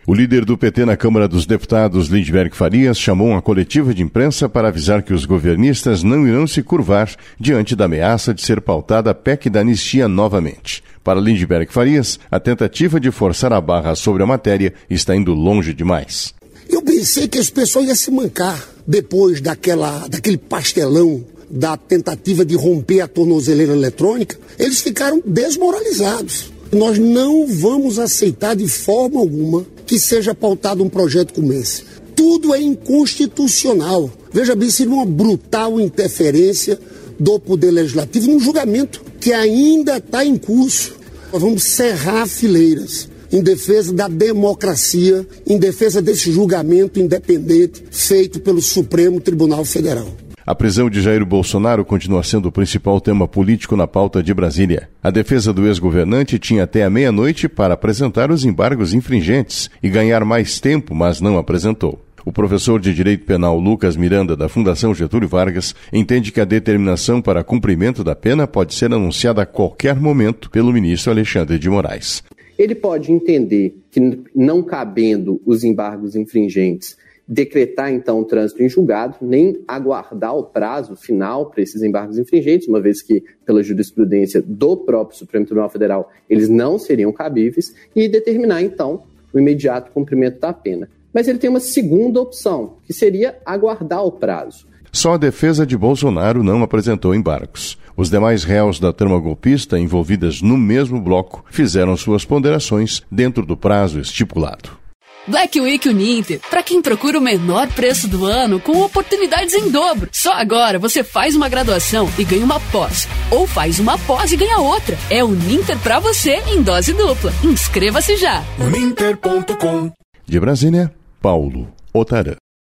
O líder do PT na Câmara dos Deputados, Lindbergh Farias, chamou uma coletiva de imprensa para avisar que os governistas não irão se curvar diante da ameaça de ser pautada a PEC da anistia novamente. Para Lindbergh Farias, a tentativa de forçar a barra sobre a matéria está indo longe demais. Eu pensei que esse pessoal ia se mancar depois daquele pastelão da tentativa de romper a tornozeleira eletrônica. Eles ficaram desmoralizados. Nós não vamos aceitar de forma alguma que seja pautado um projeto como esse. Tudo é inconstitucional. Veja bem, seria uma brutal interferência do Poder Legislativo num julgamento que ainda está em curso. Nós vamos cerrar fileiras em defesa da democracia, em defesa desse julgamento independente feito pelo Supremo Tribunal Federal. A prisão de Jair Bolsonaro continua sendo o principal tema político na pauta de Brasília. A defesa do ex-governante tinha até a meia-noite para apresentar os embargos infringentes e ganhar mais tempo, mas não apresentou. O professor de Direito Penal Lucas Miranda, da Fundação Getúlio Vargas, entende que a determinação para cumprimento da pena pode ser anunciada a qualquer momento pelo ministro Alexandre de Moraes. Ele pode entender que, não cabendo os embargos infringentes, decretar, então, o trânsito em julgado, nem aguardar o prazo final para esses embargos infringentes, uma vez que, pela jurisprudência do próprio Supremo Tribunal Federal, eles não seriam cabíveis, e determinar, então, o imediato cumprimento da pena. Mas ele tem uma segunda opção, que seria aguardar o prazo. Só a defesa de Bolsonaro não apresentou embargos. Os demais réus da trama golpista envolvidas no mesmo bloco fizeram suas ponderações dentro do prazo estipulado. Black Week Uninter, para quem procura o menor preço do ano com oportunidades em dobro. Só agora você faz uma graduação e ganha uma pós, ou faz uma pós e ganha outra. É Uninter para você em dose dupla. Inscreva-se já. Uninter.com. De Brasília, Paulo Otarã.